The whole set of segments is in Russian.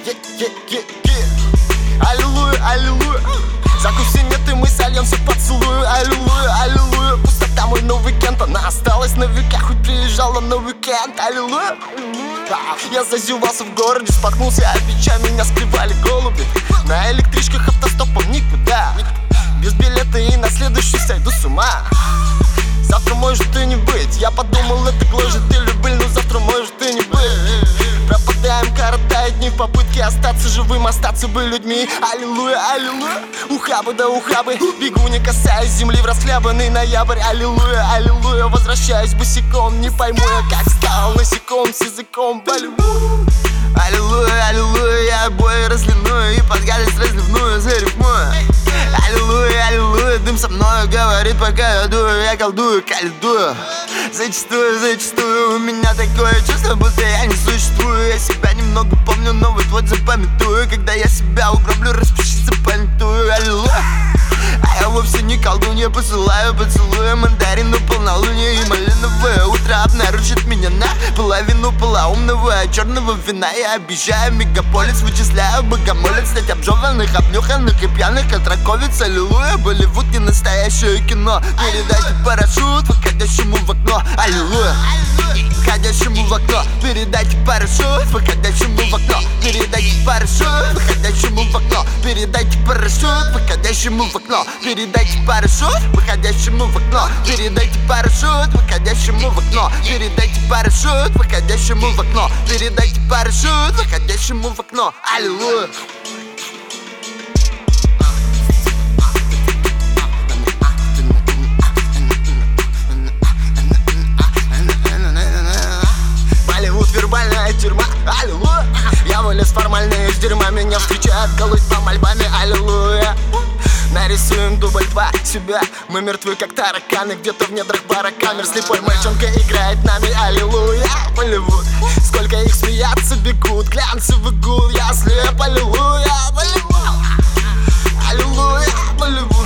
Аллилуйя, аллилуйя. Закуси, нет, и мы сольемся поцелую. Аллилуйя, аллилуйя. Пустота мой новый кент, она осталась на века, хоть приезжала на уикенд. Аллилуйя. Я зазевался в городе, споткнулся о печаль, меня скрывали голуби. На электричках автостопом никуда, без билета и на следующий сойду с ума. Завтра может и не быть, я подумал, это гложет ты любыль, но завтра может и не быть. Пропадаем, коротают дни в попытке остаться живым, остаться бы людьми. Аллилуйя, аллилуйя. Ухабы да ухабы, бегу не касаясь земли в расхлябанный ноябрь. Аллилуйя, аллилуйя. Возвращаюсь босиком, не пойму я, как стал насеком с языком болевым. Аллилуйя, аллилуйя. Я обои разлиную и под гадость разливную зарифмую. Аллилуйя, аллилуйя. Дым со мной говорит, пока я дую, я колдую, калидую. Зачастую у меня такое чувство, будто я не существую. Я себя немного помню, но вот запамятую. Когда я себя угроблю, распиши, запамятую. Аллилуйя. А я вовсе не колдунья, посылаю поцелуя мандарину, полнолуние и малиновое утро обнаружит меня на половину полоумного черного вина. Я объезжаю мегаполис, вычисляю богомолец, стать обжеванных, обнюханных и пьяных отраковец. Аллилуйя, Болливуд не настоящее кино. Передайте парашют выходящему в окно. Аллилуйя, выходящему в окно. Передайте парашют выходящему в окно. Передайте парашют выходящему в окно. Передайте парашют выходящему в окно. Передайте парашют выходящему в окно. Передайте парашют выходящему в окно. Передайте парашют выходящему в окно. Передайте парашют выходящему в окно. Аллилуйя. Вербальная тюрьма, аллилуйя. Я вылез формально из дерьма, меня встречают колоть по мольбами, аллилуйя. Нарисуем дубль 2 себя. Мы мертвы, как тараканы, где-то в недрах барокамер. Слепой мальчонка играет нами, аллилуйя. Болливуд, сколько их смеяться бегут, глянцевый гул, я слеп, аллилуйя. Аллилуйя, Болливуд.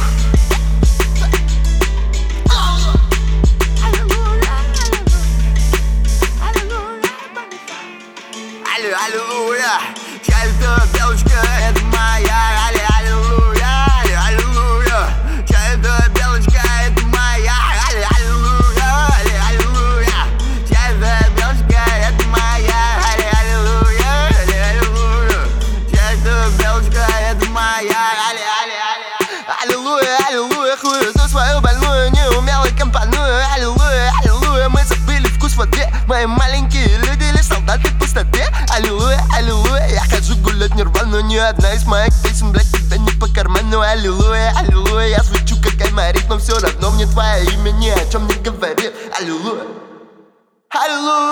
Аллилуйя, я эта белочка, это моя, аллилуйя, аллилуйя. Я эта белочка, это моя, аллилуйя, аллилуйя. Я эта белочка, это моя, аллилуйя, аллилуйя. Я эта белочка, это моя, аллилуйя, аллилуйя. Хую за свою больную, неумело компоную, аллилуйя, аллилуйя. Мы забыли вкус в воде, мои маленькие люди, лишь солдаты в пустоте. Аллилуйя, аллилуйя. Я хожу гулять нирвану, ни одна из моих песен, блядь, тебе не по карману. Аллилуйя, аллилуйя. Я звучу как аймарит, но все равно мне твое имя ни о чем не говорит. Аллилуйя, аллилуйя.